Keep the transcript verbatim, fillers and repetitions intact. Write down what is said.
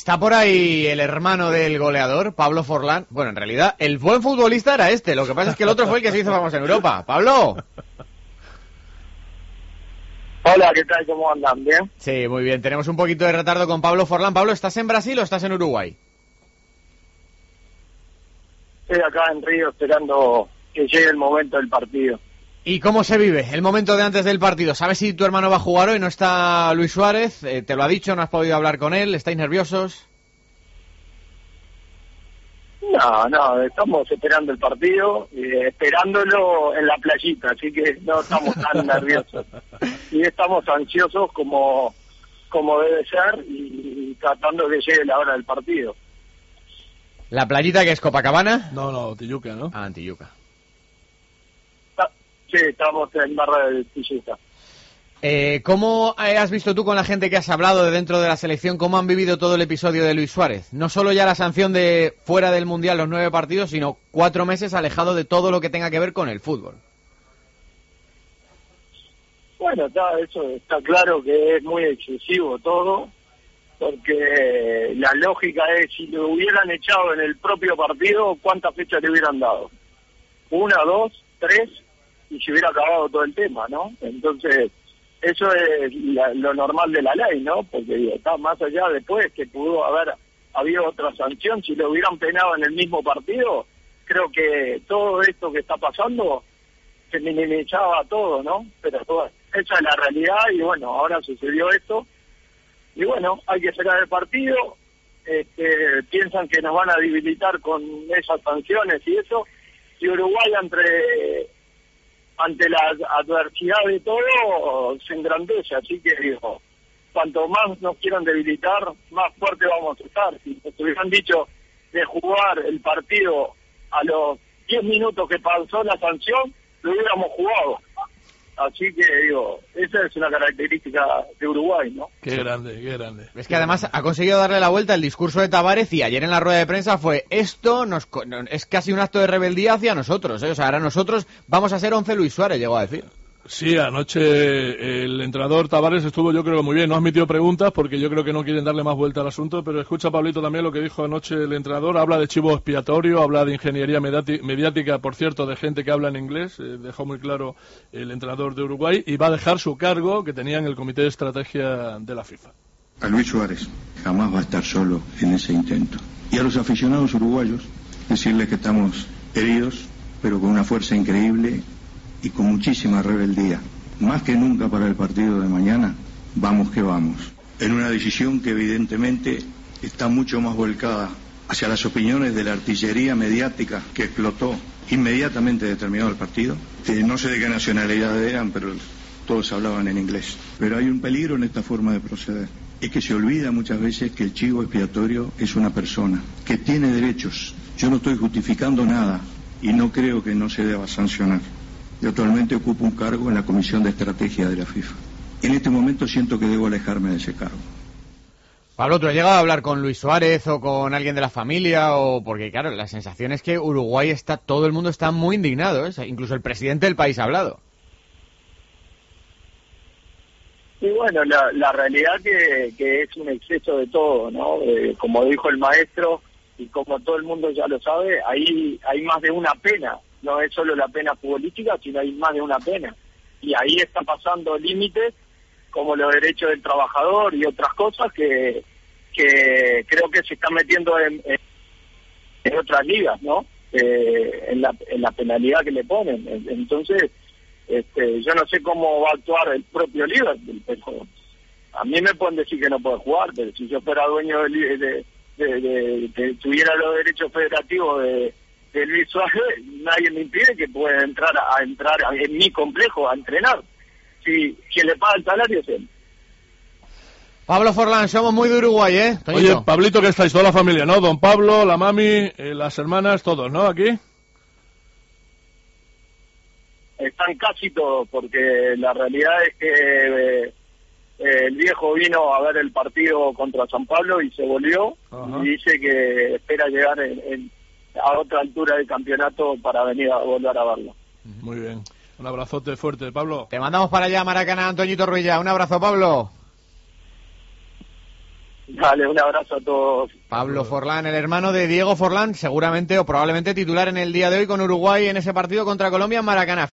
Está por ahí el hermano del goleador, Pablo Forlán. Bueno, en realidad, el buen futbolista era este. Lo que pasa es que el otro fue el que se hizo famoso en Europa. ¡Pablo! Hola, ¿qué tal? ¿Cómo andan? ¿Bien? Sí, muy bien. Tenemos un poquito de retardo con Pablo Forlán. Pablo, ¿estás en Brasil o estás en Uruguay? Estoy acá en Río esperando que llegue el momento del partido. ¿Y cómo se vive el momento de antes del partido? ¿Sabes si tu hermano va a jugar hoy? ¿No está Luis Suárez? Eh, ¿Te lo ha dicho? ¿No has podido hablar con él? ¿Estáis nerviosos? No, no, estamos esperando el partido, eh, esperándolo en la playita, así que no estamos tan nerviosos. Y estamos ansiosos como, como debe ser y, y tratando de que llegue la hora del partido. ¿La playita que es Copacabana? No, no, Tijuca, ¿no? Ah, en Tijuca. Sí, estamos en Barra del Tijuca. Eh, ¿Cómo has visto tú con la gente que has hablado de dentro de la selección, cómo han vivido todo el episodio de Luis Suárez? No solo ya la sanción de fuera del Mundial los nueve partidos, sino cuatro meses alejado de todo lo que tenga que ver con el fútbol. Bueno, está, eso está claro que es muy excesivo todo, porque la lógica es, si lo hubieran echado en el propio partido, ¿cuántas fechas le hubieran dado? Una, dos, tres, y se hubiera acabado todo el tema, ¿no? Entonces, eso es la, lo normal de la ley, ¿no? Porque digo, está más allá después que pudo haber habido otra sanción, si lo hubieran penado en el mismo partido, creo que todo esto que está pasando se minimizaba todo, ¿no? Pero bueno, esa es la realidad y bueno, ahora sucedió esto y bueno, hay que sacar el partido, este, piensan que nos van a debilitar con esas sanciones y eso, y Uruguay entre ante la adversidad de todo se engrandece, así que digo, cuanto más nos quieran debilitar, más fuerte vamos a estar. Si nos hubieran dicho de jugar el partido a los diez minutos que pasó la sanción, lo hubiéramos jugado. Así que digo, esa es una característica de Uruguay, ¿no? Qué grande, qué grande. Es que además ha conseguido darle la vuelta el discurso de Tavares y ayer en la rueda de prensa fue esto nos es casi un acto de rebeldía hacia nosotros, ¿eh? O sea, ahora nosotros vamos a ser once Luis Suárez, llegó a decir. Sí, anoche el entrenador Tavares estuvo, yo creo, muy bien. No ha admitido preguntas porque yo creo que no quieren darle más vuelta al asunto, pero escucha, Pablito, también lo que dijo anoche el entrenador. Habla de chivo expiatorio, habla de ingeniería mediática, por cierto, de gente que habla en inglés. Eh, dejó muy claro el entrenador de Uruguay y va a dejar su cargo que tenía en el Comité de Estrategia de la FIFA. A Luis Suárez jamás va a estar solo en ese intento. Y a los aficionados uruguayos, decirles que estamos heridos, pero con una fuerza increíble y con muchísima rebeldía. Más que nunca para el partido de mañana, vamos que vamos. En una decisión que evidentemente está mucho más volcada hacia las opiniones de la artillería mediática que explotó inmediatamente determinado el partido. Eh, no sé de qué nacionalidad eran, pero todos hablaban en inglés. Pero hay un peligro en esta forma de proceder. Es que se olvida muchas veces que el chivo expiatorio es una persona que tiene derechos. Yo no estoy justificando nada y no creo que no se deba sancionar. Yo actualmente ocupo un cargo en la Comisión de Estrategia de la FIFA. En este momento siento que debo alejarme de ese cargo. Pablo, ¿tú has llegado a hablar con Luis Suárez o con alguien de la familia? O porque, claro, la sensación es que Uruguay está, todo el mundo está muy indignado, ¿eh? Incluso el presidente del país ha hablado. Y bueno, la, la realidad que, que es un exceso de todo, ¿no? Eh, como dijo el maestro, y como todo el mundo ya lo sabe, ahí hay más de una pena. No es solo la pena futbolística, sino hay más de una pena. Y ahí está pasando límites como los derechos del trabajador y otras cosas que, que creo que se están metiendo en, en, en otras ligas, ¿no? Eh, en, la, en la penalidad que le ponen. Entonces, este, yo no sé cómo va a actuar el propio Liverpool, pero a mí me pueden decir que no puede jugar, pero si yo fuera dueño de, de, de, de, de que tuviera los derechos federativos de de Luis Suárez, nadie me impide que pueda entrar a, a entrar a, en mi complejo a entrenar. Si quien le paga el salario es él. Pablo Forlán, somos muy de Uruguay, ¿eh? Oye, Pablito, que estáis toda la familia, ¿no? Don Pablo, la mami, eh, las hermanas, todos, ¿no? Aquí. Están casi todos, porque la realidad es que eh, eh, el viejo vino a ver el partido contra San Pablo y se volvió. Ajá. Y dice que espera llegar en, en a otra altura del campeonato para venir a volver a verlo. Muy bien. Un abrazote fuerte, Pablo. Te mandamos para allá, Maracaná, Antoñito Ruilla. Un abrazo, Pablo. Dale, un abrazo a todos. Pablo Forlán, el hermano de Diego Forlán, seguramente o probablemente titular en el día de hoy con Uruguay en ese partido contra Colombia en Maracaná.